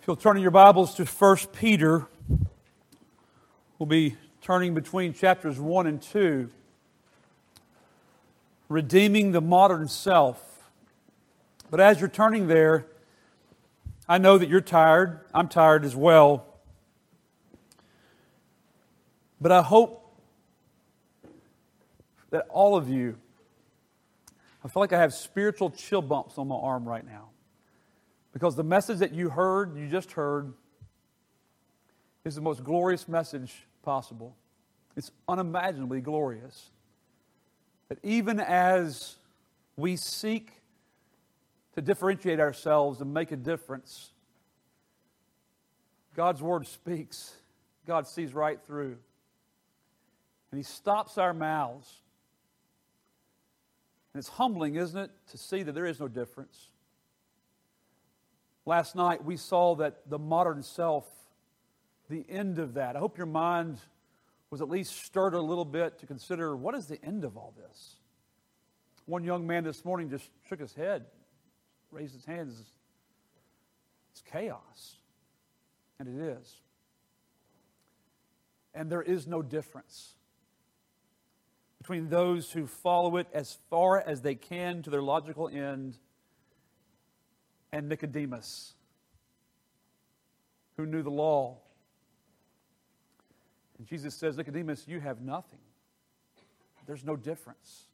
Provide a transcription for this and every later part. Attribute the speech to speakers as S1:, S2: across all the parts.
S1: If you'll turn in your Bibles to 1 Peter, we'll be turning between chapters 1 and 2. Redeeming the modern self. But as you're turning there, I know that you're tired. I'm tired as well. But I hope that all of you, I feel like I have spiritual chill bumps on my arm right now. Because the message that you just heard, is the most glorious message possible. It's unimaginably glorious. That even as we seek to differentiate ourselves and make a difference, God's Word speaks. God sees right through. And He stops our mouths. And it's humbling, isn't it, to see that there is no difference. Last night we saw that the modern self, the end of that. I hope your mind was at least stirred a little bit to consider, what is the end of all this? One young man this morning just shook his head, raised his hands. It's chaos. And it is. And there is no difference between those who follow it as far as they can to their logical end and Nicodemus, who knew the law. And Jesus says, Nicodemus, you have nothing. There's no difference.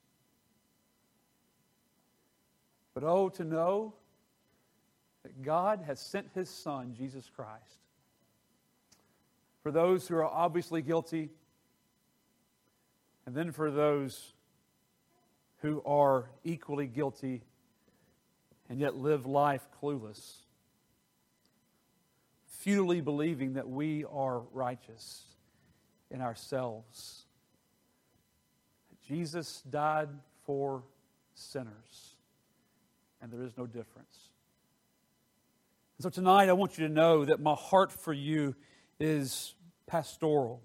S1: But oh, to know that God has sent His Son, Jesus Christ, for those who are obviously guilty, and then for those who are equally guilty and yet live life clueless, futilely believing that we are righteous in ourselves. Jesus died for sinners, and there is no difference. And so tonight I want you to know that my heart for you is pastoral.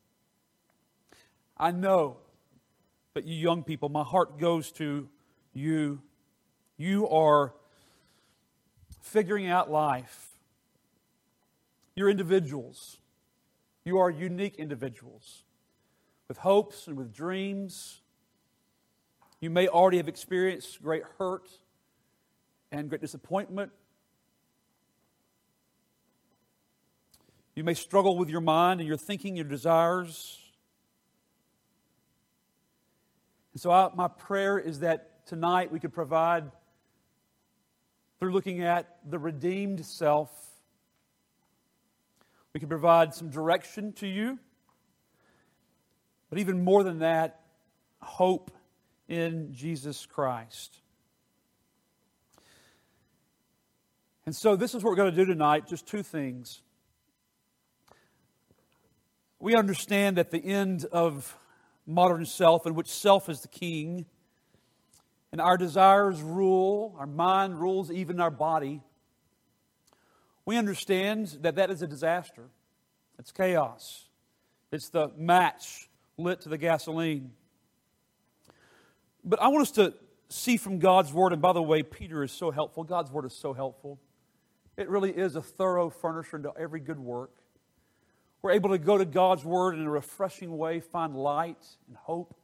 S1: I know that you young people, my heart goes to you. You are figuring out life. You're individuals. You are unique individuals with hopes and with dreams. You may already have experienced great hurt and great disappointment. You may struggle with your mind and your thinking, your desires. And so my prayer is that tonight we could provide, through looking at the redeemed self, we can provide some direction to you. But even more than that, hope in Jesus Christ. And so this is what we're going to do tonight, just two things. We understand that the end of modern self, in which self is the king, and our desires rule, our mind rules even our body. We understand that that is a disaster. It's chaos. It's the match lit to the gasoline. But I want us to see from God's Word, and by the way, Peter is so helpful. God's Word is so helpful. It really is a thorough furnisher into every good work. We're able to go to God's Word in a refreshing way, find light and hope.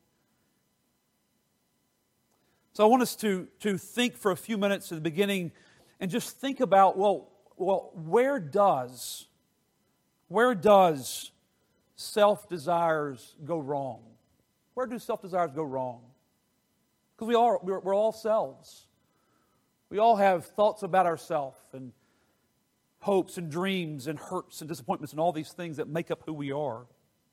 S1: So I want us to think for a few minutes at the beginning and just think about, well, where does self-desires go wrong? Where do self-desires go wrong? Because we're all selves. We all have thoughts about ourselves and hopes and dreams and hurts and disappointments and all these things that make up who we are.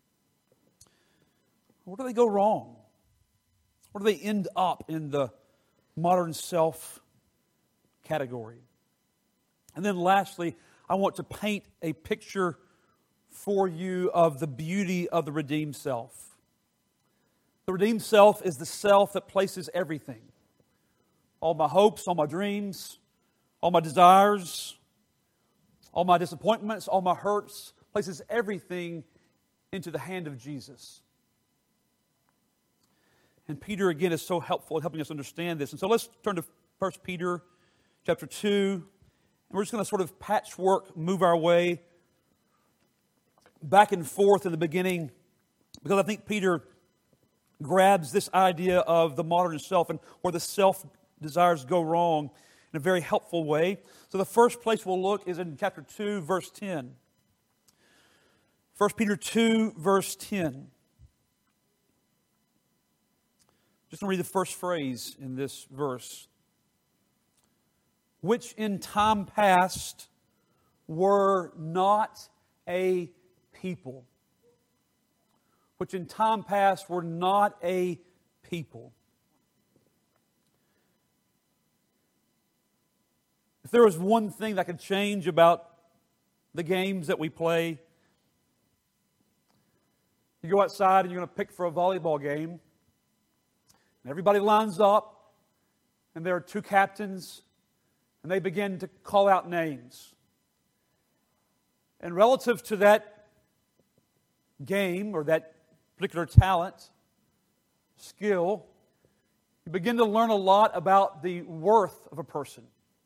S1: Where do they go wrong? Where do they end up in the modern self category? And then lastly, I want to paint a picture for you of the beauty of the redeemed self. The redeemed self is the self that places everything. All my hopes, all my dreams, all my desires, all my disappointments, all my hurts, places everything into the hand of Jesus. And Peter, again, is so helpful in helping us understand this. And so let's turn to 1 Peter chapter 2 And we're just going to sort of patchwork, move our way back and forth in the beginning, because I think Peter grabs this idea of the modern self and where the self desires go wrong in a very helpful way. So the first place we'll look is in chapter 2, verse 10. 1 Peter 2, verse 10. Just going to read the first phrase in this verse. Which in time past were not a people. Which in time past were not a people. If there was one thing that could change about the games that we play, you go outside and you're going to pick for a volleyball game, and everybody lines up, and there are two captains, and they begin to call out names. And relative to that game or that particular talent, skill, you begin to learn a lot about the worth of a person.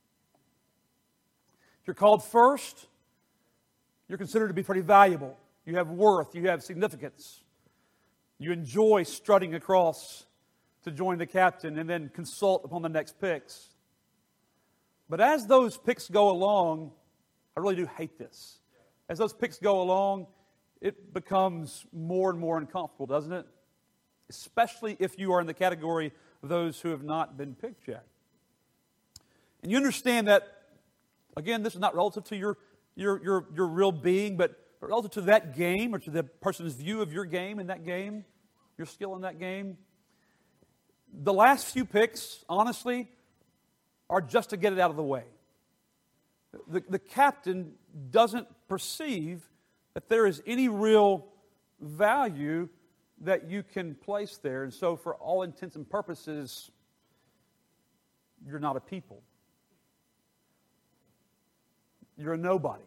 S1: If you're called first, you're considered to be pretty valuable. You have worth, you have significance. You enjoy strutting across to join the captain and then consult upon the next picks. But as those picks go along, I really do hate this. As those picks go along, it becomes more and more uncomfortable, doesn't it? Especially if you are in the category of those who have not been picked yet. And you understand that, again, this is not relative to your real being, but relative to that game or to the person's view of your game in that game, your skill in that game. The last few picks, honestly, are just to get it out of the way. The captain doesn't perceive that there is any real value that you can place there. And so for all intents and purposes, you're not a people. You're a nobody.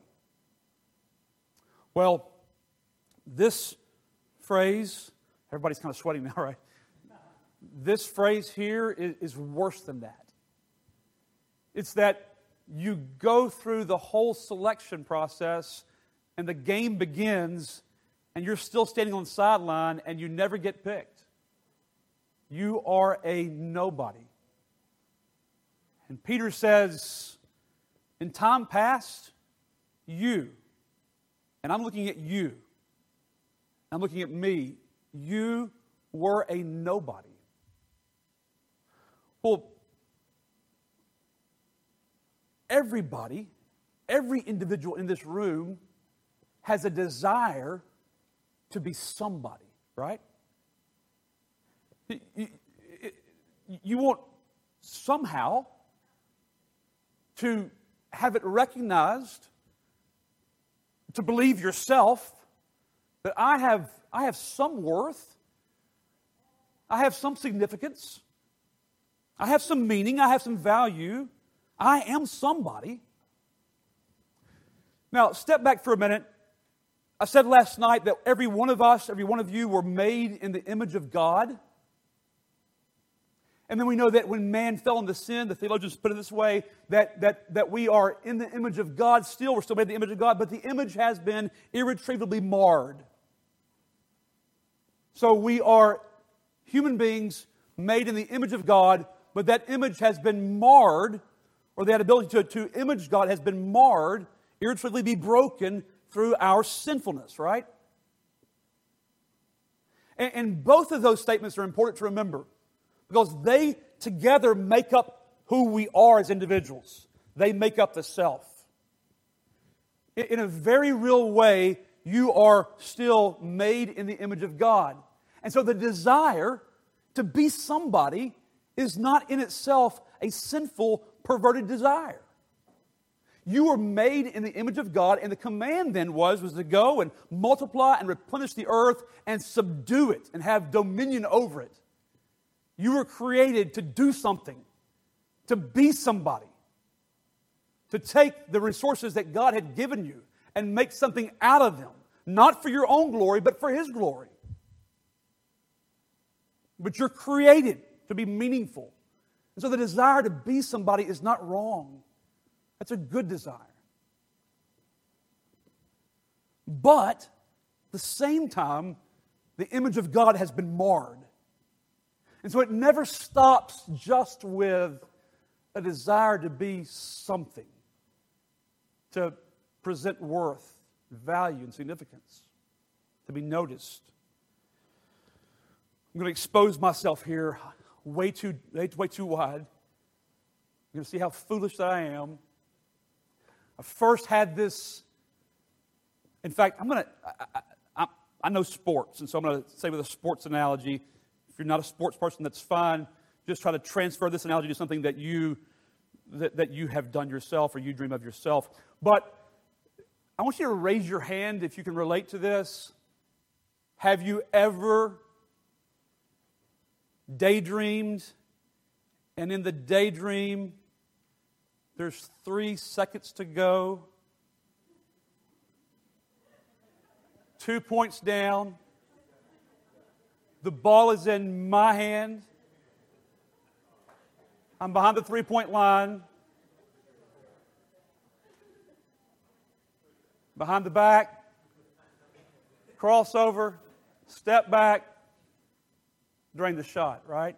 S1: Well, this phrase, everybody's kind of sweating now, right? This phrase here is worse than that. It's that you go through the whole selection process and the game begins and you're still standing on the sideline and you never get picked. You are a nobody. And Peter says, in time past, you, and I'm looking at you, I'm looking at me, you were a nobody. Well, everybody, every individual in this room has a desire to be somebody, right? You want somehow to have it recognized, to believe yourself that I have some worth, I have some significance, I have some meaning, I have some value, I am somebody. Now, step back for a minute. I said last night that every one of us, every one of you were made in the image of God. And then we know that when man fell into sin, the theologians put it this way, that we are in the image of God still. We're still made in the image of God, but the image has been irretrievably marred. So we are human beings made in the image of God, but that image has been marred, or that ability to image God has been marred, irretrievably be broken through our sinfulness, right? And both of those statements are important to remember because they together make up who we are as individuals. They make up the self. In a very real way, you are still made in the image of God. And so the desire to be somebody is not in itself a sinful, perverted desire. You were made in the image of God, and the command then was to go and multiply and replenish the earth and subdue it and have dominion over it. You were created to do something, to be somebody, to take the resources that God had given you and make something out of them, not for your own glory, but for His glory. But you're created to be meaningful. And so the desire to be somebody is not wrong. That's a good desire. But at the same time, the image of God has been marred. And so it never stops just with a desire to be something, to present worth, value, and significance, to be noticed. I'm going to expose myself here way too wide. You're going to see how foolish that I am. I first had this. In fact, I know sports, and so I'm going to say with a sports analogy. If you're not a sports person, that's fine. Just try to transfer this analogy to something that you have done yourself or you dream of yourself. But I want you to raise your hand if you can relate to this. Have you ever daydreamed, and in the daydream, there's 3 seconds to go, 2 points down, the ball is in my hand, I'm behind the 3-point line, behind the back, crossover, step back, drain the shot, right?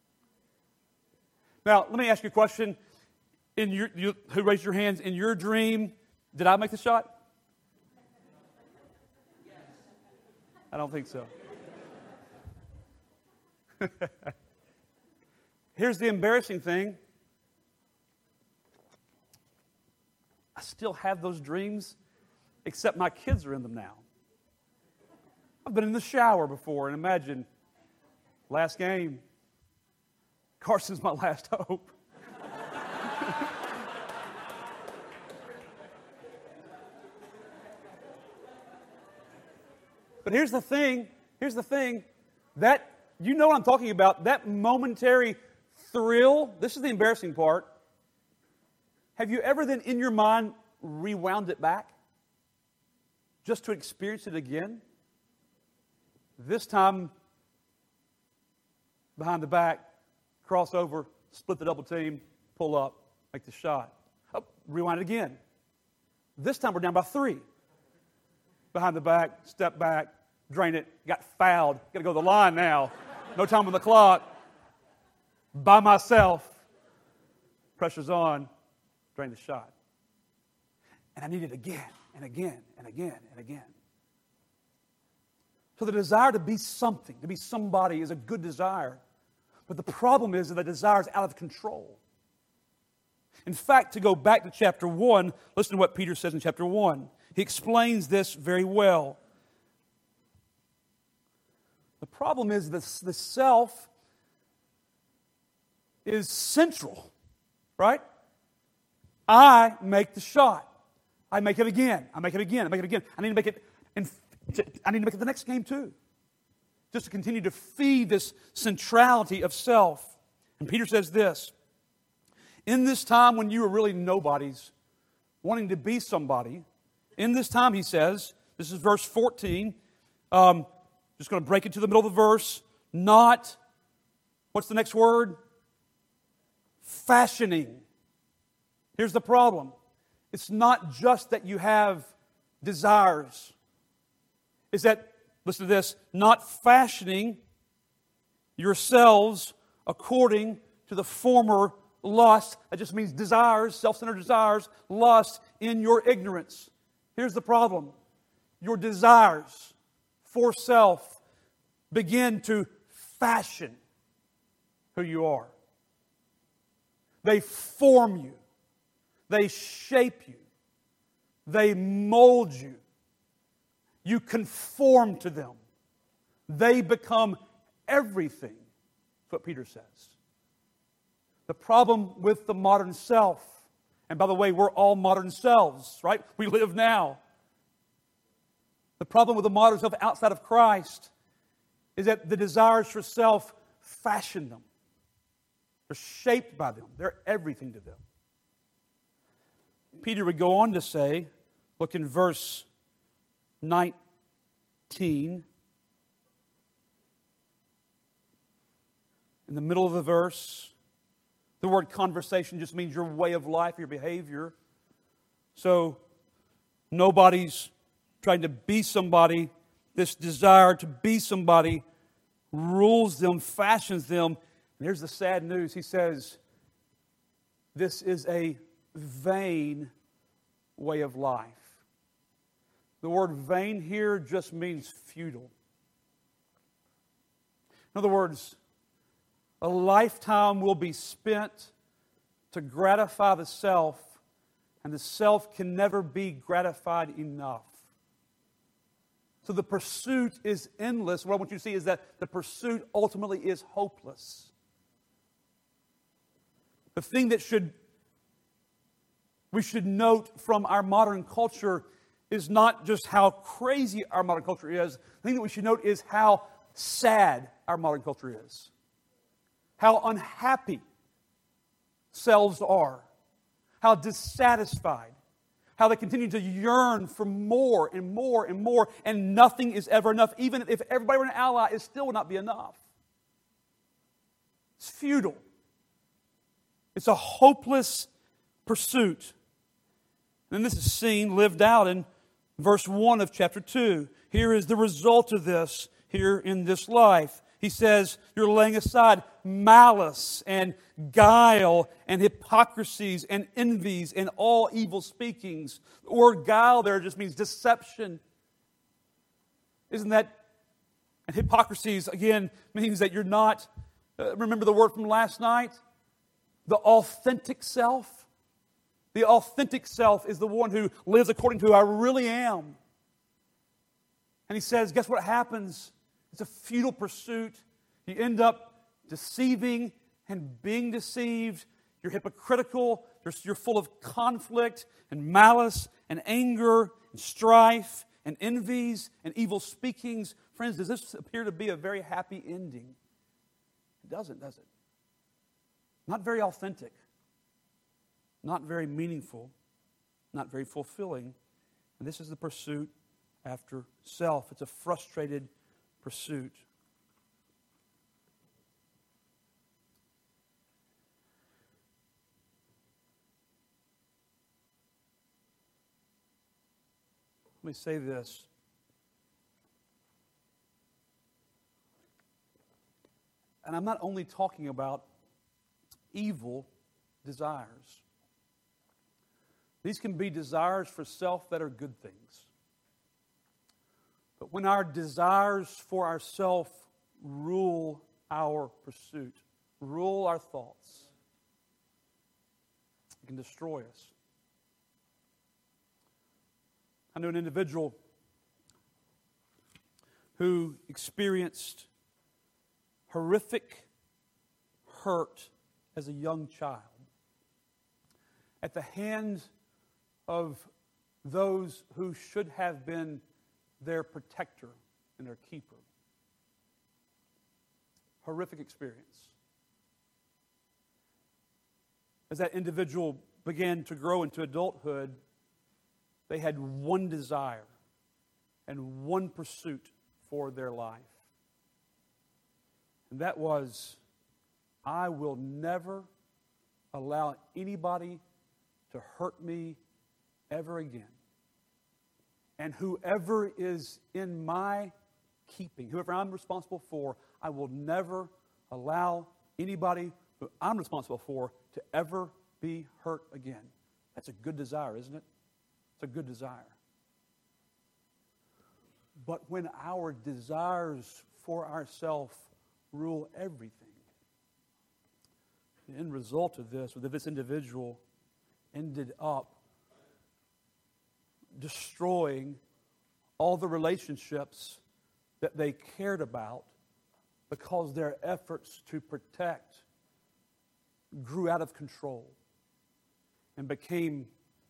S1: Now, let me ask you a question. Who raised your hands? In your dream, did I make the shot? Yes. I don't think so. Here's the embarrassing thing. I still have those dreams, except my kids are in them now. I've been in the shower before, and imagine, last game, Carson's my last hope. But here's the thing, that, you know what I'm talking about, that momentary thrill, this is the embarrassing part. Have you ever then in your mind rewound it back? Just to experience it again? This time, behind the back, cross over, split the double team, pull up, make the shot. Oh, rewind it again. This time we're down by 3. Behind the back, step back, drain it, got fouled, got to go to the line now. No time on the clock. By myself. Pressure's on, drain the shot. And I need it again and again and again and again. So the desire to be something, to be somebody is a good desire. But the problem is that the desire is out of control. In fact, to go back to chapter 1, listen to what Peter says in chapter 1. He explains this very well. The problem is that the self is central, right? I make the shot. I make it again. I make it again. I make it again. I need to make it the next game too. Just to continue to feed this centrality of self. And Peter says this, in this time when you were really nobodies, wanting to be somebody, in this time, he says, this is verse 14, just going to break it to the middle of the verse, not, what's the next word? Fashioning. Here's the problem. It's not just that you have desires. It's that, listen to this, not fashioning yourselves according to the former lust. That just means desires, self-centered desires, lust in your ignorance. Here's the problem. Your desires for self begin to fashion who you are. They form you. They shape you. They mold you. You conform to them. They become everything. That's what Peter says. The problem with the modern self, and by the way, we're all modern selves, right? We live now. The problem with the modern self outside of Christ is that the desires for self fashion them. They're shaped by them. They're everything to them. Peter would go on to say, look in verse 19. In the middle of the verse, The word conversation just means your way of life, your behavior. So nobody's trying to be somebody. This desire to be somebody rules them, fashions them. And here's the sad news. He says, this is a vain way of life. The word vain here just means futile. In other words, a lifetime will be spent to gratify the self, and the self can never be gratified enough. So the pursuit is endless. What I want you to see is that the pursuit ultimately is hopeless. The thing that we should note from our modern culture is not just how crazy our modern culture is. The thing that we should note is how sad our modern culture is. How unhappy selves are. How dissatisfied. How they continue to yearn for more and more and more, and nothing is ever enough. Even if everybody were an ally, it still would not be enough. It's futile. It's a hopeless pursuit. And this is seen, lived out in verse 1 of chapter 2. Here is the result of this here in this life. He says, you're laying aside malice and guile and hypocrisies and envies and all evil speakings. The word guile there just means deception. Isn't that? And hypocrisies, again, means that you're not, remember the word from last night? The authentic self. The authentic self is the one who lives according to who I really am. And he says, guess what happens? It's a futile pursuit. You end up deceiving and being deceived. You're hypocritical. You're full of conflict and malice and anger and strife and envies and evil speakings. Friends, does this appear to be a very happy ending? It doesn't, does it? Not very authentic. Not very meaningful. Not very fulfilling. And this is the pursuit after self. It's a frustrated pursuit. Let me say this. And I'm not only talking about evil desires. These can be desires for self that are good things. But when our desires for ourself rule our pursuit, rule our thoughts, it can destroy us. I knew an individual who experienced horrific hurt as a young child at the hands of those who should have been their protector and their keeper. Horrific experience. As that individual began to grow into adulthood, they had one desire and one pursuit for their life. And that was, I will never allow anybody to hurt me ever again. And whoever is in my keeping, whoever I'm responsible for, I will never allow anybody who I'm responsible for to ever be hurt again. That's a good desire, isn't it? It's a good desire. But when our desires for ourselves rule everything, the end result of this was that this individual ended up destroying all the relationships that they cared about because their efforts to protect grew out of control and became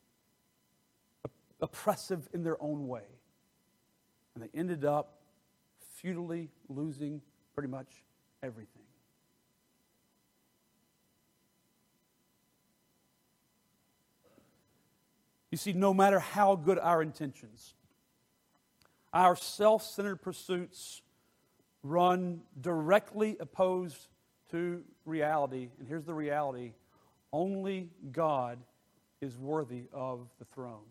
S1: oppressive in their own way. And they ended up futilely losing pretty much everything. You see, no matter how good our intentions, our self-centered pursuits run directly opposed to reality, and here's the reality: only God is worthy of the throne.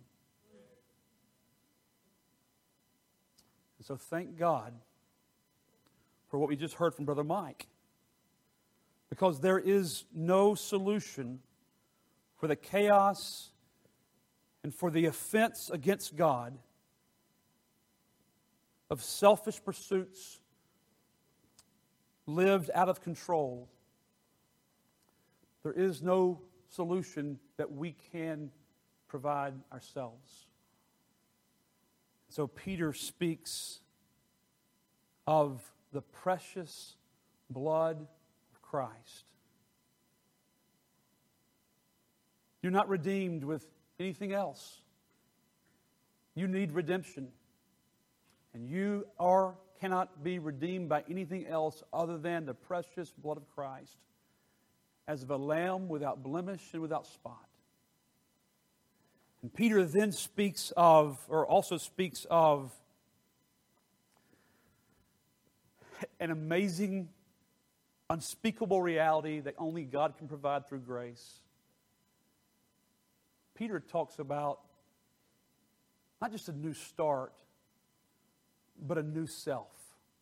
S1: And so thank God for what we just heard from Brother Mike. Because there is no solution for the chaos and for the offense against God of selfish pursuits lived out of control. There is no solution that we can provide ourselves. So Peter speaks of the precious blood of Christ. You're not redeemed with anything else. You need redemption. And you cannot be redeemed by anything else other than the precious blood of Christ, as of a lamb without blemish and without spot. And Peter then also speaks of an amazing, unspeakable reality that only God can provide through grace. Peter talks about not just a new start, but a new self.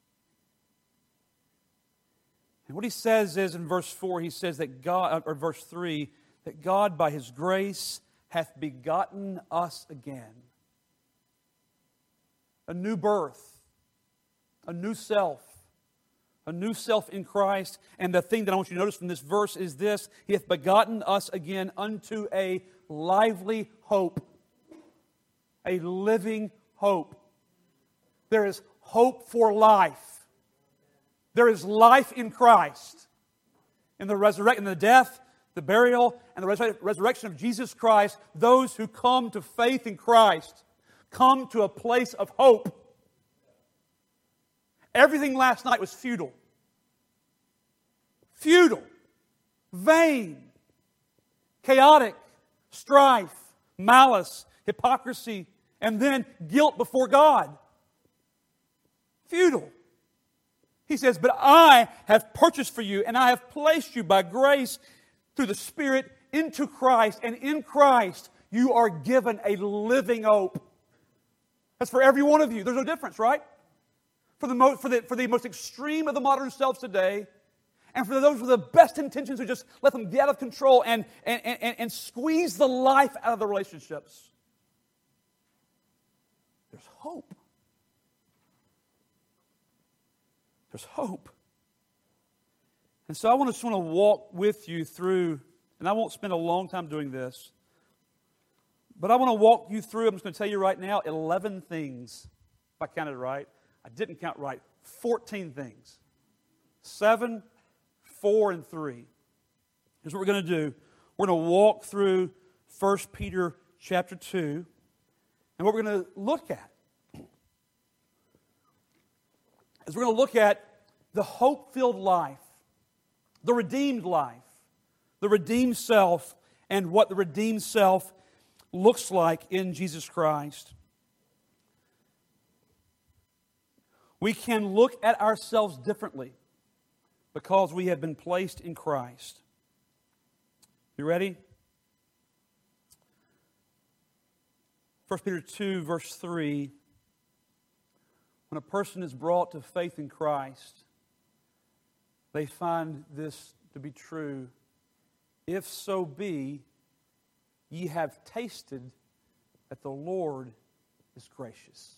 S1: And what he says is in verse 4, he says that God, or verse 3, that God by His grace hath begotten us again. A new birth, a new self in Christ. And the thing that I want you to notice from this verse is this: He hath begotten us again unto a lively hope, a living hope. There is hope for life. There is life in Christ. In the death, the burial, and the resurrection of Jesus Christ, those who come to faith in Christ come to a place of hope. Everything last night was futile. Futile. Vain. Chaotic. Strife. Malice. Hypocrisy. And then guilt before God. Futile. He says, but I have purchased for you, and I have placed you by grace through the Spirit into Christ, and in Christ you are given a living hope. That's for every one of you. There's no difference, right? For the most extreme of the modern selves today, and for those with the best intentions who just let them get out of control and squeeze the life out of the relationships. There's hope. There's hope. And so I just want to walk with you through, and I won't spend a long time doing this, but I want to walk you through, I'm just going to tell you right now, 11 things, if I counted right. I didn't count right. 14 things. 7, 4, and 3. Here's what we're going to do. We're going to walk through 1 Peter chapter 2, and what we're going to look at is we're going to look at the hope-filled life, the redeemed life, the redeemed self, and what the redeemed self looks like in Jesus Christ. We can look at ourselves differently because we have been placed in Christ. You ready? 1 Peter 2, verse 3. When a person is brought to faith in Christ, they find this to be true. If so be, ye have tasted that the Lord is gracious.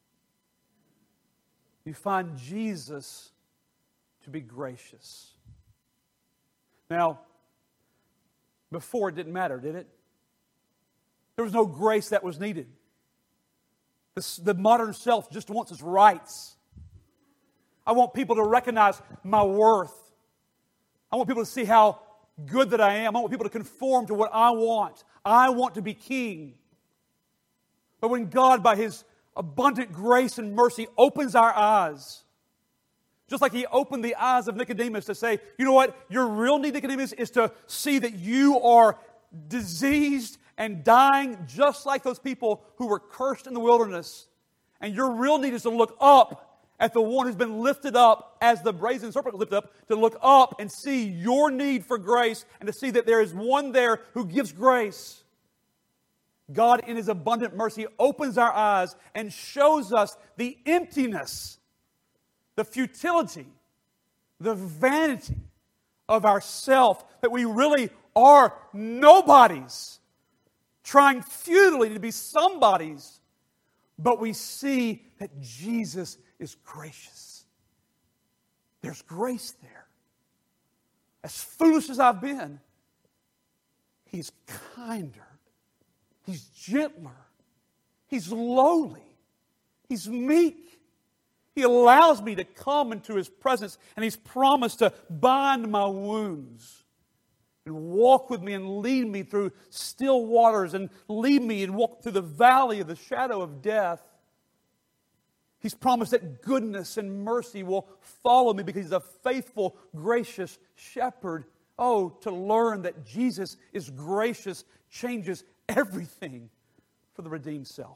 S1: You find Jesus to be gracious. Now, before it didn't matter, did it? There was no grace that was needed. The modern self just wants its rights. I want people to recognize my worth. I want people to see how good that I am. I want people to conform to what I want. I want to be king. But when God, by His abundant grace and mercy, opens our eyes, just like He opened the eyes of Nicodemus to say, you know what, your real need, Nicodemus, is to see that you are diseased and dying just like those people who were cursed in the wilderness. And your real need is to look up at the one who's been lifted up as the brazen serpent was lifted up, to look up and see your need for grace and to see that there is one there who gives grace. God, in His abundant mercy, opens our eyes and shows us the emptiness, the futility, the vanity of ourself, that we really are nobodies, trying futilely to be somebodies, but we see that Jesus is gracious. There's grace there. As foolish as I've been, He's kinder. He's gentler. He's lowly. He's meek. He allows me to come into His presence, and He's promised to bind my wounds and walk with me and lead me through still waters and lead me and walk through the valley of the shadow of death. He's promised that goodness and mercy will follow me because He's a faithful, gracious shepherd. Oh, to learn that Jesus is gracious changes everything for the redeemed self.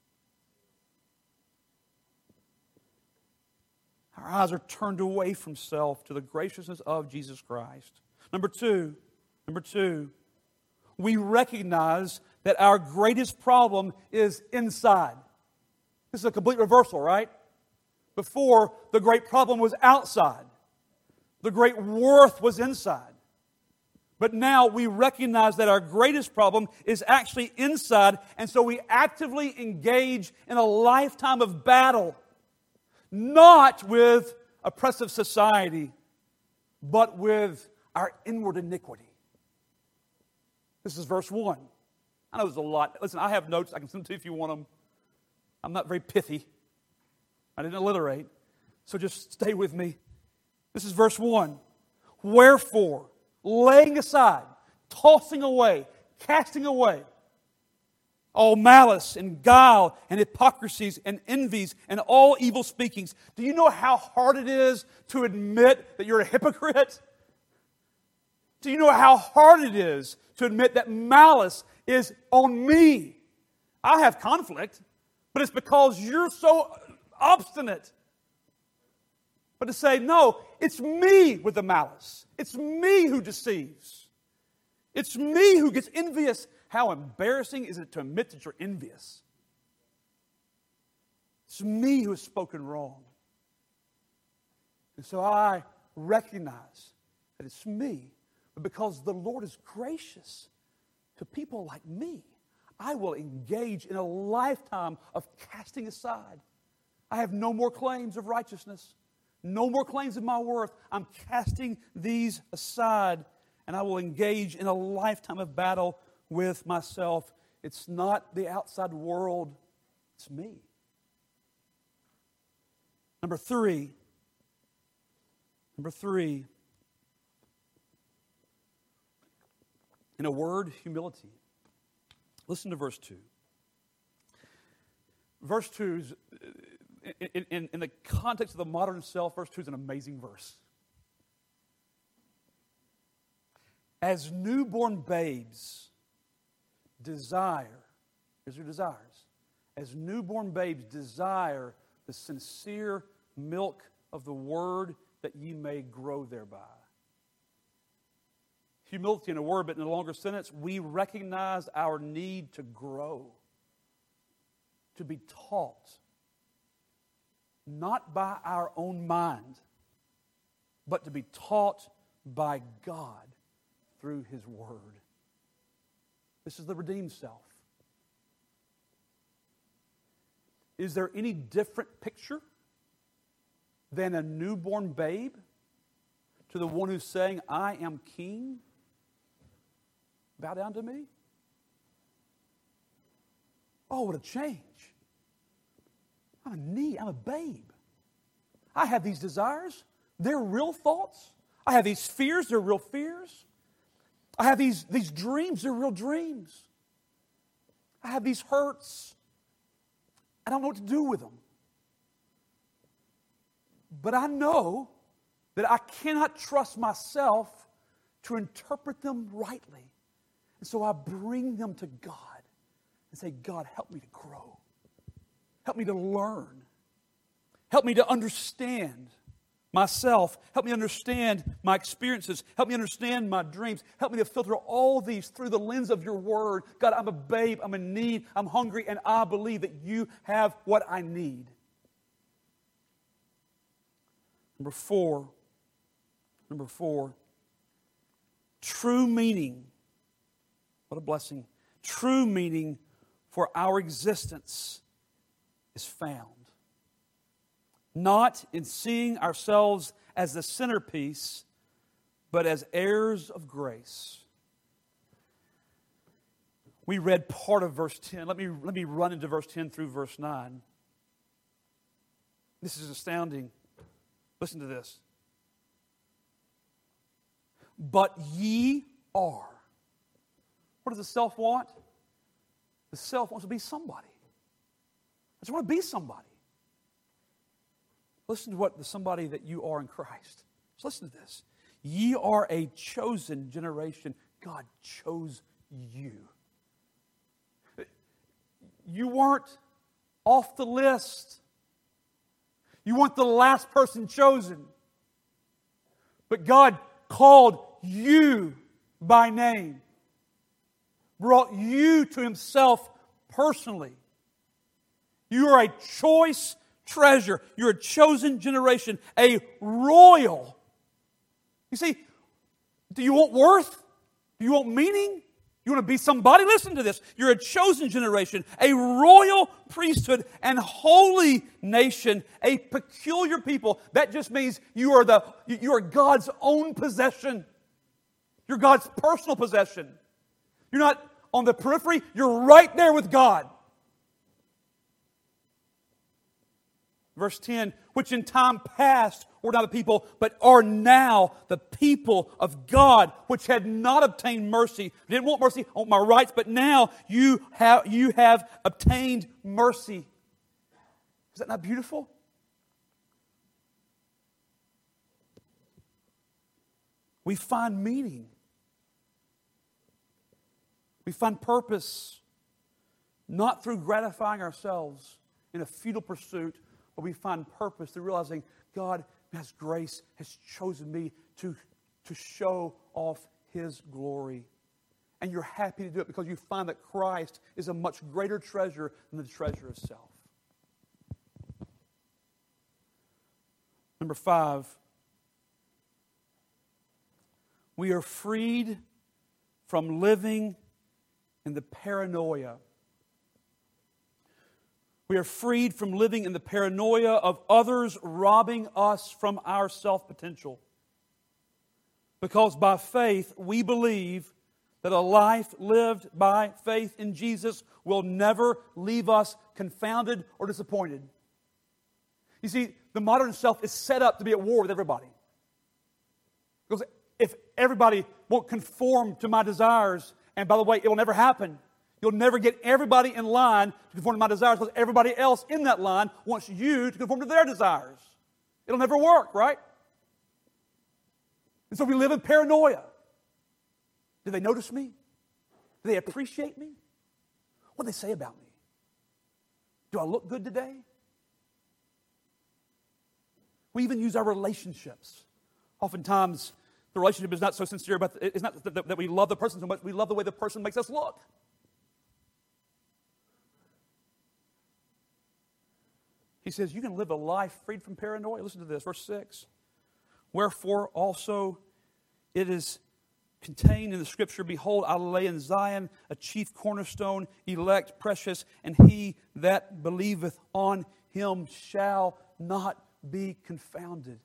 S1: Our eyes are turned away from self to the graciousness of Jesus Christ. Number two, we recognize that our greatest problem is inside. This is a complete reversal, right? Before, the great problem was outside. The great worth was inside. But now we recognize that our greatest problem is actually inside, and so we actively engage in a lifetime of battle, not with oppressive society, but with our inward iniquity. This is verse 1. I know there's a lot. Listen, I have notes. I can send them to you if you want them. I'm not very pithy. I didn't alliterate. So just stay with me. This is verse 1. Wherefore, laying aside, tossing away, casting away all malice and guile and hypocrisies and envies and all evil speakings. Do you know how hard it is to admit that you're a hypocrite? Do you know how hard it is to admit that malice is on me? I have conflict, but it's because you're so obstinate. But to say, no, it's me with the malice. It's me who deceives. It's me who gets envious. How embarrassing is it to admit that you're envious? It's me who has spoken wrong. And so I recognize that it's me. But because the Lord is gracious to people like me, I will engage in a lifetime of casting aside. I have no more claims of righteousness, no more claims of my worth. I'm casting these aside, and I will engage in a lifetime of battle with myself. It's not the outside world, it's me. Number three, in a word, humility. Listen to verse 2. Verse 2 is, in the context of the modern self, verse 2 is an amazing verse. As newborn babes desire, here's your desires. As newborn babes desire the sincere milk of the word, that ye may grow thereby. Humility in a word, but in a longer sentence, we recognize our need to grow, to be taught, not by our own mind, but to be taught by God through His Word. This is the redeemed self. Is there any different picture than a newborn babe to the one who's saying, I am king? Bow down to me? Oh, what a change. I'm a babe. I have these desires. They're real thoughts. I have these fears. They're real fears. I have these dreams. They're real dreams. I have these hurts. I don't know what to do with them. But I know that I cannot trust myself to interpret them rightly. And so I bring them to God and say, God, help me to grow. Help me to learn. Help me to understand myself. Help me understand my experiences. Help me understand my dreams. Help me to filter all these through the lens of your word. God, I'm a babe. I'm in need. I'm hungry. And I believe that you have what I need. Number four. True meaning. What a blessing. True meaning for our existence is found not in seeing ourselves as the centerpiece, but as heirs of grace. We read part of verse 10. Let me run into verse 10 through verse 9. This is astounding. Listen to this. But ye are. What does the self want? The self wants to be somebody. I just want to be somebody. Listen to what the somebody that you are in Christ. So listen to this. Ye are a chosen generation. God chose you. You weren't off the list. You weren't the last person chosen. But God called you by name. Brought you to Himself personally. You are a choice treasure. You're a chosen generation, a royal. You see, do you want worth? Do you want meaning? You want to be somebody? Listen to this. You're a chosen generation, a royal priesthood and holy nation, a peculiar people. That just means you are God's own possession. You're God's personal possession. You're not on the periphery. You're right there with God. Verse 10, which in time past were not the people, but are now the people of God, which had not obtained mercy. Didn't want mercy, want my rights, but now you have obtained mercy. Is that not beautiful? We find meaning. We find purpose, not through gratifying ourselves in a futile pursuit, but we find purpose through realizing God has grace, has chosen me to show off His glory. And you're happy to do it because you find that Christ is a much greater treasure than the treasure itself. Number 5, we are freed from living in the paranoia. We are freed from living in the paranoia of others robbing us from our self-potential. Because by faith, we believe that a life lived by faith in Jesus will never leave us confounded or disappointed. You see, the modern self is set up to be at war with everybody. Because if everybody won't conform to my desires, and by the way, it will never happen. You'll never get everybody in line to conform to my desires because everybody else in that line wants you to conform to their desires. It'll never work, right? And so we live in paranoia. Do they notice me? Do they appreciate me? What do they say about me? Do I look good today? We even use our relationships. Oftentimes, the relationship is not so sincere, but it's not that we love the person so much, we love the way the person makes us look. He says, you can live a life freed from paranoia. Listen to this, verse 6. Wherefore also it is contained in the Scripture, behold, I lay in Zion a chief cornerstone, elect, precious, and he that believeth on Him shall not be confounded.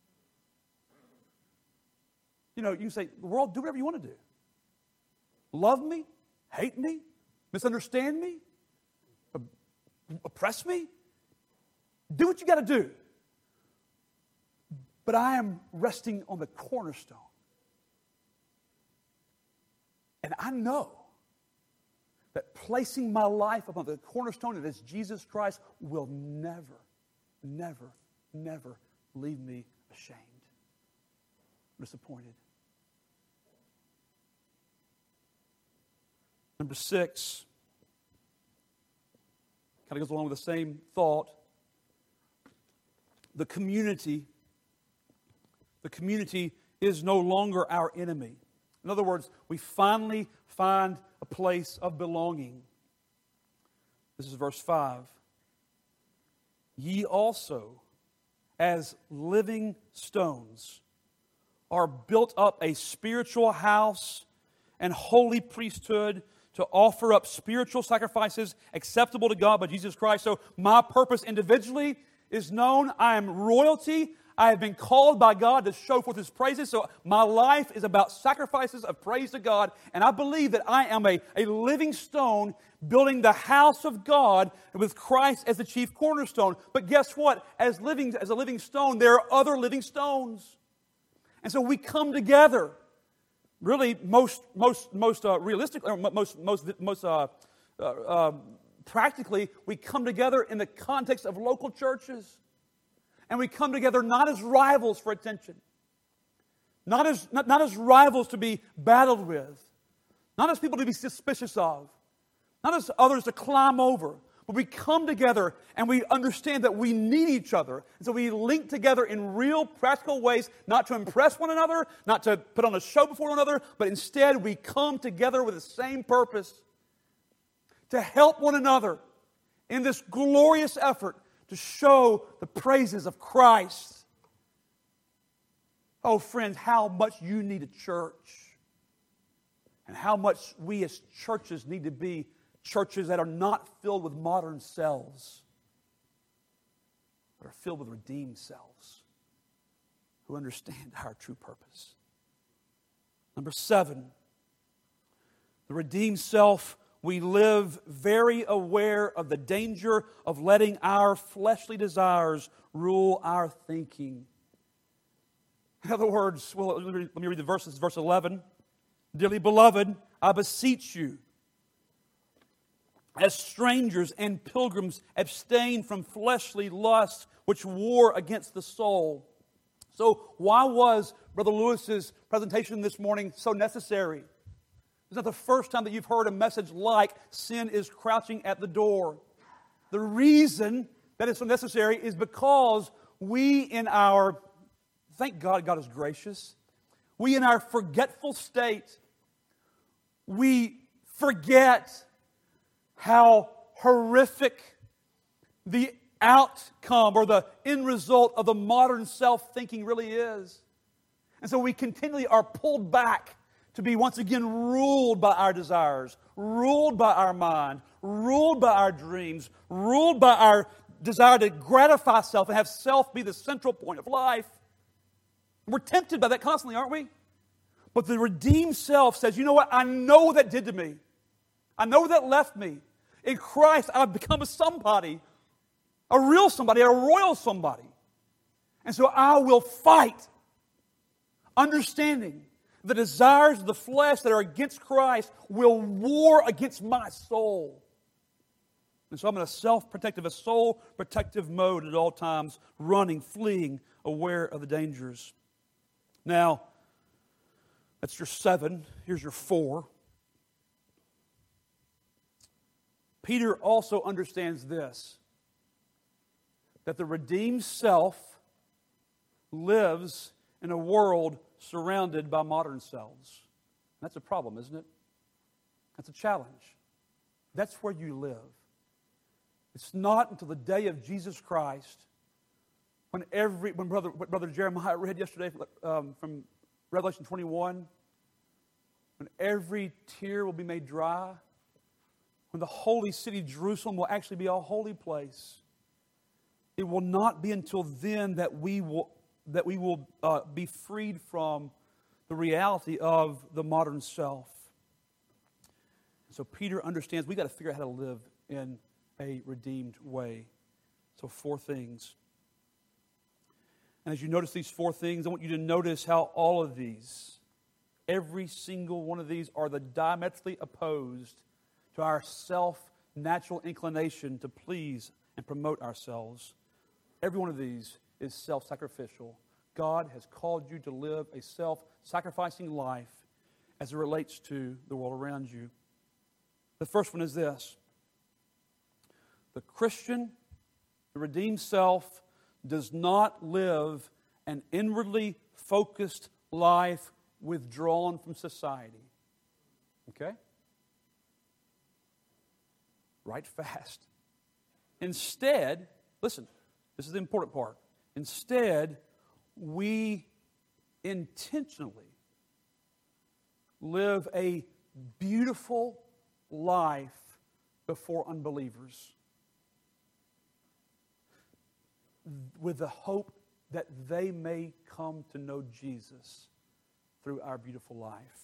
S1: You know, you can say, the world, do whatever you want to do. Love me, hate me, misunderstand me, oppress me. Do what you got to do. But I am resting on the cornerstone. And I know that placing my life upon the cornerstone that is Jesus Christ will never, never, never leave me ashamed, disappointed. Number 6, kind of goes along with the same thought. the community is no longer our enemy. In other words, we finally find a place of belonging. This is verse 5. Ye also, as living stones, are built up a spiritual house and holy priesthood to offer up spiritual sacrifices acceptable to God by Jesus Christ. So my purpose individually is known. I am royalty. I have been called by God to show forth His praises. So my life is about sacrifices of praise to God. And I believe that I am a living stone building the house of God with Christ as the chief cornerstone. But guess what? As a living stone, there are other living stones. And so we come together. Really, most realistically, or most practically, we come together in the context of local churches. And we come together not as rivals for attention, not as rivals to be battled with, not as people to be suspicious of, not as others to climb over, but we come together and we understand that we need each other. And so we link together in real practical ways, not to impress one another, not to put on a show before one another, but instead we come together with the same purpose, to help one another in this glorious effort to show the praises of Christ. Oh, friends, how much you need a church, and how much we as churches need to be churches that are not filled with modern selves, but are filled with redeemed selves who understand our true purpose. Number 7, the redeemed self. We live very aware of the danger of letting our fleshly desires rule our thinking. In other words, well, let me read the verses. Verse 11. Dearly beloved, I beseech you, as strangers and pilgrims, abstain from fleshly lusts which war against the soul. So why was Brother Lewis's presentation this morning so necessary? It's not the first time that you've heard a message like sin is crouching at the door. The reason that it's so necessary is because we in our, thank God, God is gracious. We in our forgetful state, we forget how horrific the outcome or the end result of the modern self-thinking really is. And so we continually are pulled back to be once again ruled by our desires, ruled by our mind, ruled by our dreams, ruled by our desire to gratify self and have self be the central point of life. We're tempted by that constantly, aren't we? But the redeemed self says, you know what? I know what that did to me. I know what that left me. In Christ, I've become a somebody, a real somebody, a royal somebody. And so I will fight, understanding the desires of the flesh that are against Christ will war against my soul. And so I'm in a self-protective, a soul-protective mode at all times, running, fleeing, aware of the dangers. Now, that's your 7. Here's your 4. Peter also understands this, that the redeemed self lives in a world surrounded by modern selves. That's a problem, isn't it? That's a challenge. That's where you live. It's not until the day of Jesus Christ, when Brother Jeremiah read yesterday from Revelation 21, when every tear will be made dry, when the holy city Jerusalem will actually be a holy place. It will not be until then that we will be freed from the reality of the modern self. So Peter understands we've got to figure out how to live in a redeemed way. So 4 things. And as you notice these 4 things, I want you to notice how all of these, every single one of these, are the diametrically opposed to our self-natural inclination to please and promote ourselves. Every one of these is self-sacrificial. God has called you to live a self-sacrificing life as it relates to the world around you. The first one is this. The Christian, the redeemed self, does not live an inwardly focused life withdrawn from society. Okay? Right fast. Instead, listen, this is the important part. Instead, we intentionally live a beautiful life before unbelievers with the hope that they may come to know Jesus through our beautiful life.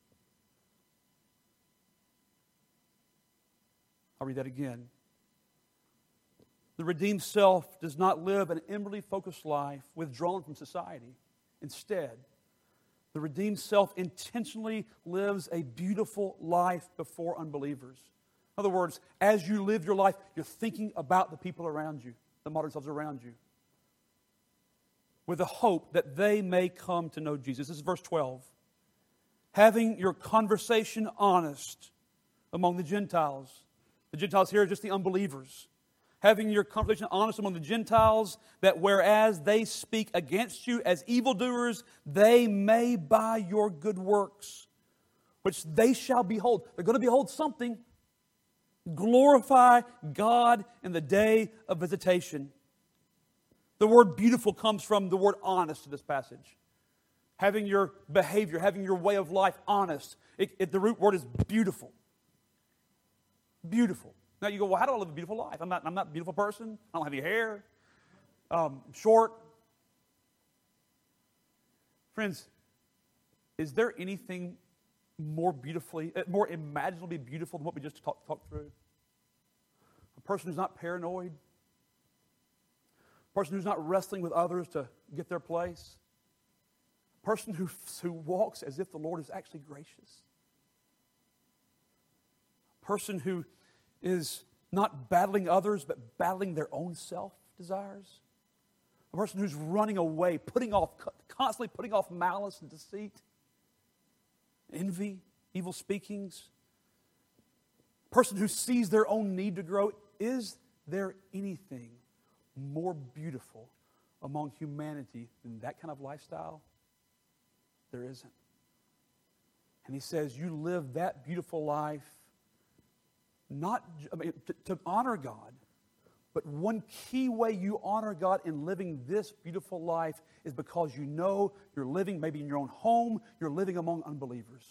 S1: I'll read that again. The redeemed self does not live an inwardly focused life withdrawn from society. Instead, the redeemed self intentionally lives a beautiful life before unbelievers. In other words, as you live your life, you're thinking about the people around you, the modern selves around you, with the hope that they may come to know Jesus. This is verse 12. Having your conversation honest among the Gentiles. The Gentiles here are just the unbelievers. Having your conversation honest among the Gentiles, that whereas they speak against you as evildoers, they may by your good works, which they shall behold. They're going to behold something. Glorify God in the day of visitation. The word beautiful comes from the word honest in this passage. Having your behavior, having your way of life honest. The root word is beautiful. Beautiful. Now you go, well, how do I live a beautiful life? I'm not a beautiful person. I don't have any hair. I'm short. Friends, is there anything more imaginably beautiful than what we just talked through? A person who's not paranoid. A person who's not wrestling with others to get their place. A person who walks as if the Lord is actually gracious. A person who is not battling others, but battling their own self-desires. A person who's running away, constantly putting off malice and deceit, envy, evil speakings. A person who sees their own need to grow. Is there anything more beautiful among humanity than that kind of lifestyle? There isn't. And he says, you live that beautiful life to honor God. But one key way you honor God in living this beautiful life is because you know you're living maybe in your own home, you're living among unbelievers.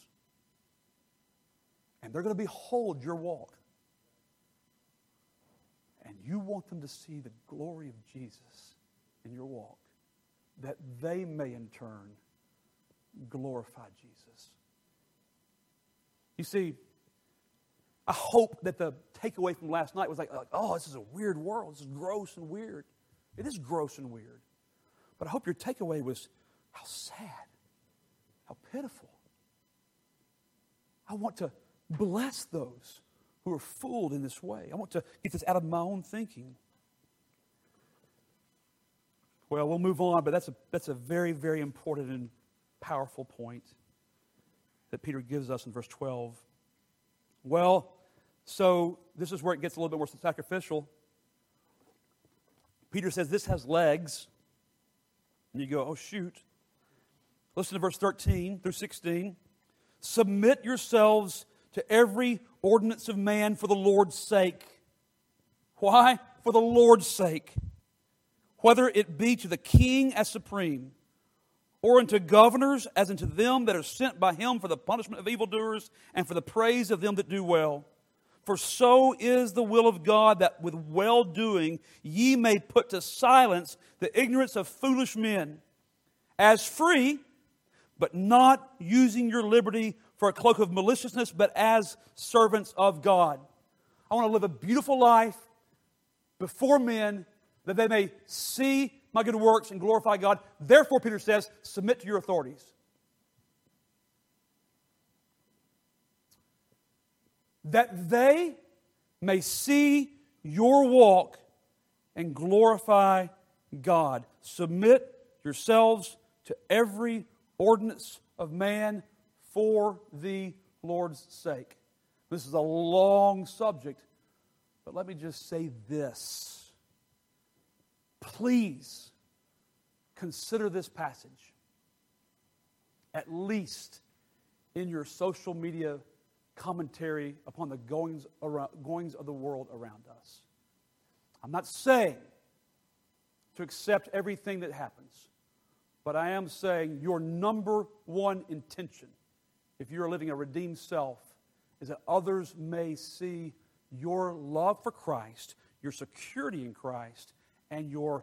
S1: And they're going to behold your walk. And you want them to see the glory of Jesus in your walk, that they may in turn glorify Jesus. You see, I hope that the takeaway from last night was like, oh, this is a weird world. This is gross and weird. It is gross and weird. But I hope your takeaway was how sad, how pitiful. I want to bless those who are fooled in this way. I want to get this out of my own thinking. Well, we'll move on, but that's a very, very important and powerful point that Peter gives us in verse 12. Well, so this is where it gets a little bit more sacrificial. Peter says this has legs. And you go, oh shoot. Listen to verse 13 through 16. Submit yourselves to every ordinance of man for the Lord's sake. Why? For the Lord's sake. Whether it be to the king as supreme, or unto governors as unto them that are sent by him for the punishment of evildoers and for the praise of them that do well. For so is the will of God, that with well-doing ye may put to silence the ignorance of foolish men, as free, but not using your liberty for a cloak of maliciousness, but as servants of God. I want to live a beautiful life before men, that they may see my good works and glorify God. Therefore, Peter says, submit to your authorities. That they may see your walk and glorify God. Submit yourselves to every ordinance of man for the Lord's sake. This is a long subject, but let me just say this. please consider this passage, at least in your social media commentary upon the goings of the world around us. I'm not saying to accept everything that happens, but I am saying your number one intention, if you're living a redeemed self, is that others may see your love for Christ, your security in Christ, and your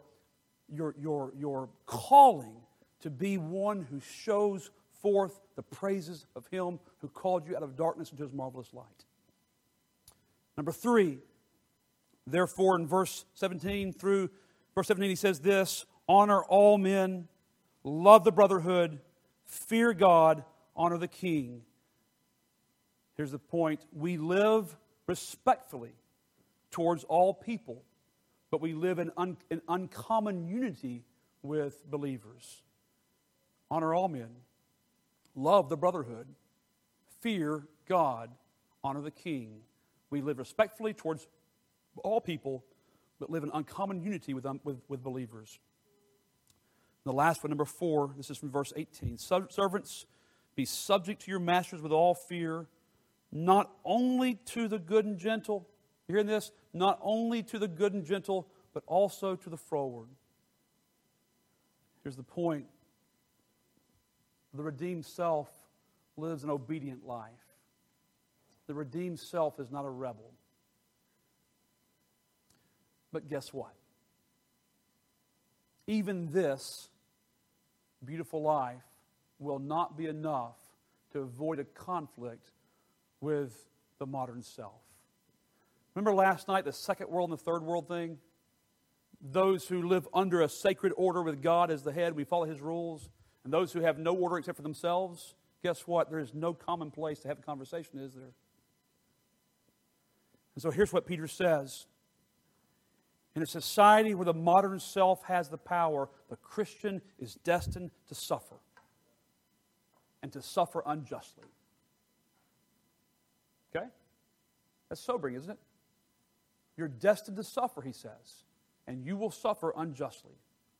S1: calling to be one who shows forth the praises of Him who called you out of darkness into His marvelous light. Number 3, therefore in verse 17 through verse 17 he says this: honor all men, love the brotherhood, fear God, honor the king. Here's the point. We live respectfully towards all people, but we live in uncommon unity with believers. Honor all men, love the brotherhood, fear God, honor the king. We live respectfully towards all people, but live in uncommon unity with believers. The last one, number 4, this is from verse 18. Servants, be subject to your masters with all fear, not only to the good and gentle. You hearing this? Not only to the good and gentle, but also to the froward. Here's the point. The redeemed self lives an obedient life. The redeemed self is not a rebel. But guess what? Even this beautiful life will not be enough to avoid a conflict with the modern self. Remember last night, the second world and the third world thing? Those who live under a sacred order with God as the head, we follow His rules. And those who have no order except for themselves, guess what? There is no common place to have a conversation, is there? And so here's what Peter says. In a society where the modern self has the power, the Christian is destined to suffer. And to suffer unjustly. Okay? That's sobering, isn't it? You're destined to suffer, he says. And you will suffer unjustly.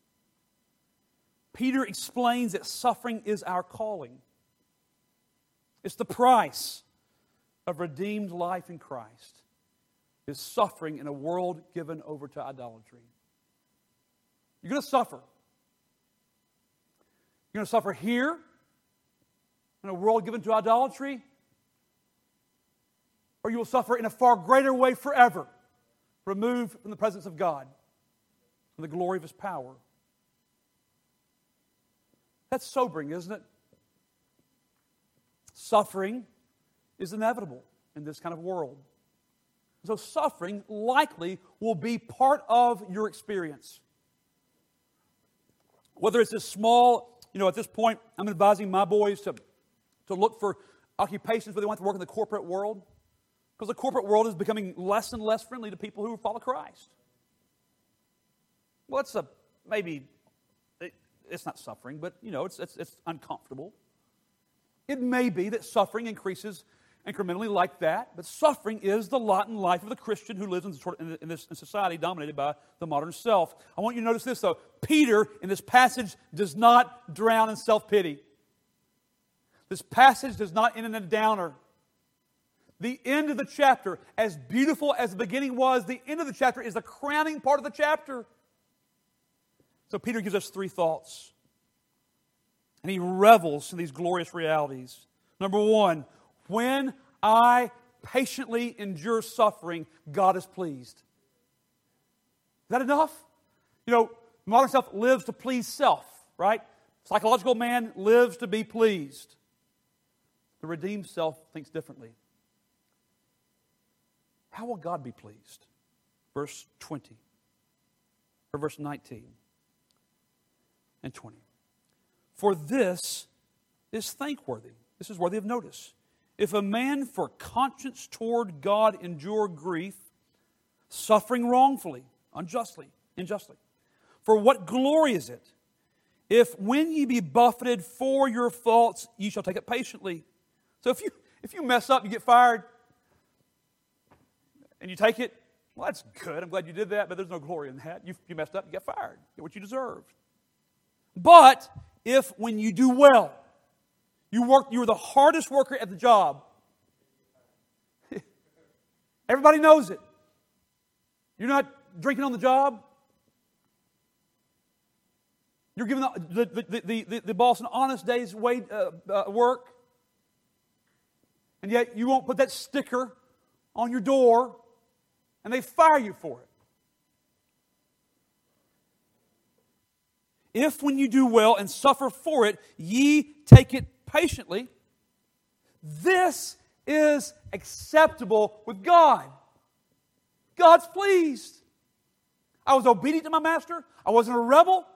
S1: Peter explains that suffering is our calling. It's the price of redeemed life in Christ. Is suffering in a world given over to idolatry. You're going to suffer. You're going to suffer here in a world given to idolatry, or you will suffer in a far greater way forever, removed from the presence of God and the glory of His power. That's sobering, isn't it? Suffering is inevitable in this kind of world. So suffering likely will be part of your experience. Whether it's this small, at this point, I'm advising my boys to look for occupations where they want to work in the corporate world. Because the corporate world is becoming less and less friendly to people who follow Christ. Well, it's not suffering, but, it's uncomfortable. It may be that suffering increases incrementally like that, but suffering is the lot and life of the Christian who lives in this society dominated by the modern self. I want you to notice this, though. Peter, in this passage, does not drown in self-pity. This passage does not end in a downer. The end of the chapter, as beautiful as the beginning was, the end of the chapter is the crowning part of the chapter. So Peter gives us 3 thoughts. And he revels in these glorious realities. Number 1, when I patiently endure suffering, God is pleased. Is that enough? Modern self lives to please self, right? Psychological man lives to be pleased. The redeemed self thinks differently. How will God be pleased? Verse 20, or verse 19 and 20. For this is thankworthy. This is worthy of notice. If a man for conscience toward God endure grief, suffering wrongfully, unjustly, injustly, for what glory is it, if when ye be buffeted for your faults, ye shall take it patiently? So if you mess up, you get fired, and you take it, Well, that's good. I'm glad you did that, but there's no glory in that. You messed up, you got fired. Get what you deserved. But if when you do well, you were the hardest worker at the job, everybody knows it. You're not drinking on the job. You're giving the boss an honest day's work. And yet you won't put that sticker on your door and they fire you for it. If when you do well and suffer for it, ye take it patiently, this is acceptable with God. God's pleased. I was obedient to my master. I wasn't a rebel.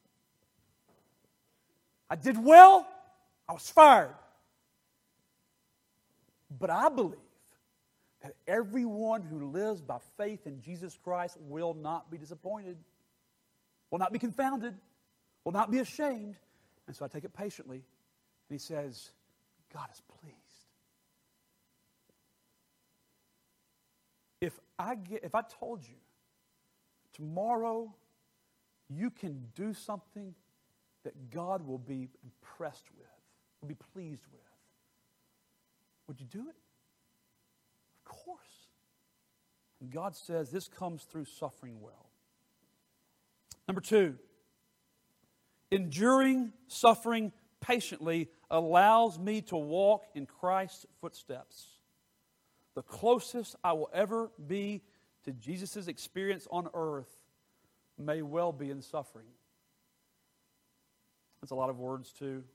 S1: I did well. I was fired. But I believe that everyone who lives by faith in Jesus Christ will not be disappointed, will not be confounded, will not be ashamed. And so I take it patiently. And he says, God is pleased. If I told you tomorrow you can do something that God will be impressed with, will be pleased with, would you do it? Of course. And God says this comes through suffering well. Number 2, enduring suffering patiently allows me to walk in Christ's footsteps. The closest I will ever be to Jesus' experience on earth may well be in suffering. That's a lot of words, too.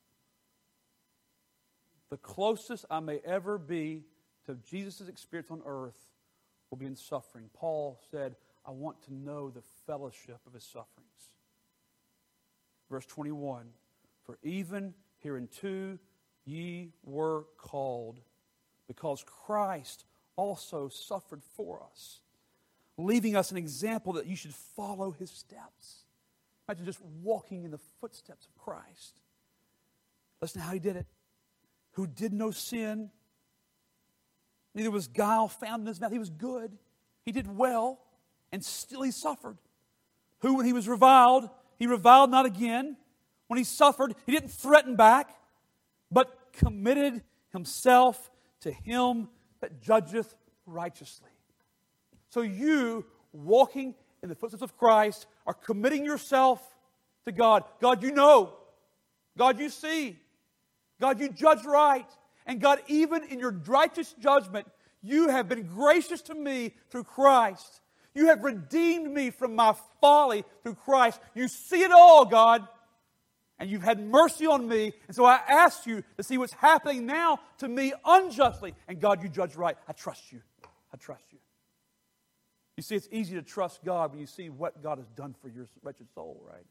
S1: The closest I may ever be to Jesus' experience on earth will be in suffering. Paul said, I want to know the fellowship of his sufferings. Verse 21, for even hereunto ye were called, because Christ also suffered for us, leaving us an example that you should follow his steps. Imagine just walking in the footsteps of Christ. Listen to how he did it. Who did no sin, neither was guile found in his mouth. He was good. He did well, and still he suffered. Who, when he was reviled, he reviled not again. When he suffered, he didn't threaten back, but committed himself to him that judgeth righteously. So you, walking in the footsteps of Christ, are committing yourself to God. God, you know. God, you see. God, you judge right. And God, even in your righteous judgment, you have been gracious to me through Christ. You have redeemed me from my folly through Christ. You see it all, God. And you've had mercy on me. And so I ask you to see what's happening now to me unjustly. And God, you judge right. I trust you. I trust you. You see, it's easy to trust God when you see what God has done for your wretched soul, right?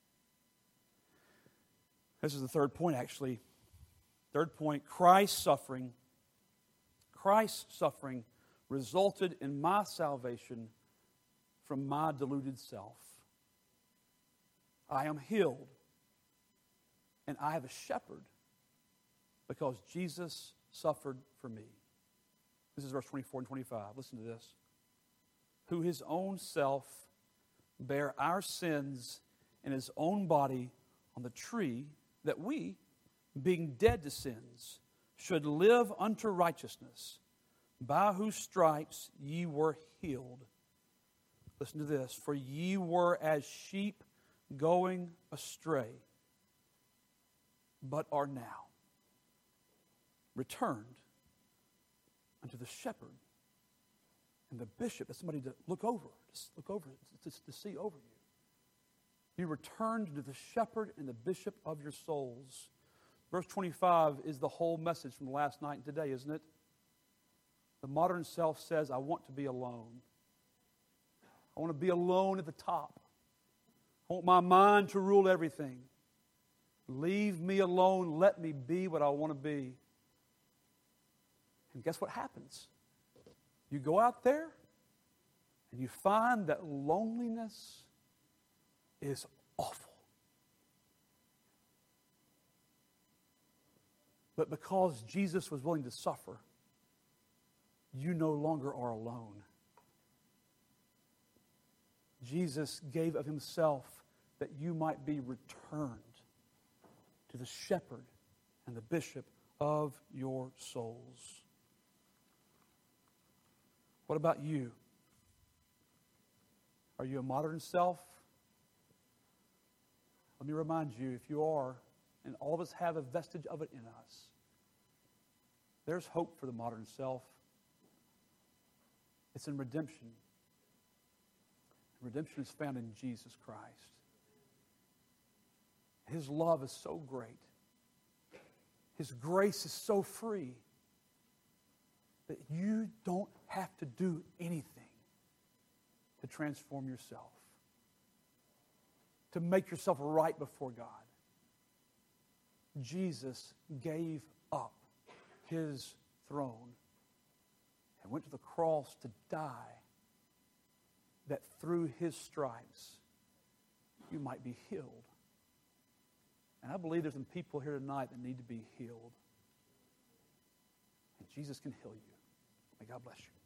S1: This is the third point, actually. Third point, Christ's suffering resulted in my salvation from my deluded self. I am healed, and I have a shepherd because Jesus suffered for me. This is verse 24 and 25. Listen to this. Who his own self bare our sins in his own body on the tree, that we, being dead to sins, should live unto righteousness, by whose stripes ye were healed. Listen to this. For ye were as sheep going astray, but are now returned unto the shepherd and the bishop. That's somebody to look over, to see over you. You returned to the shepherd and the bishop of your souls. Verse 25 is the whole message from last night and today, isn't it? The modern self says, I want to be alone. I want to be alone at the top. I want my mind to rule everything. Leave me alone. Let me be what I want to be. And guess what happens? You go out there and you find that loneliness is awful. But because Jesus was willing to suffer, you no longer are alone. Jesus gave of himself that you might be returned to the shepherd and the bishop of your souls. What about you? Are you a modern self? Let me remind you, if you are, and all of us have a vestige of it in us, there's hope for the modern self. It's in redemption. Redemption is found in Jesus Christ. His love is so great. His grace is so free that you don't have to do anything to transform yourself, to make yourself right before God. Jesus gave up his throne and went to the cross to die, that through his stripes you might be healed. And I believe there's some people here tonight that need to be healed. And Jesus can heal you. May God bless you.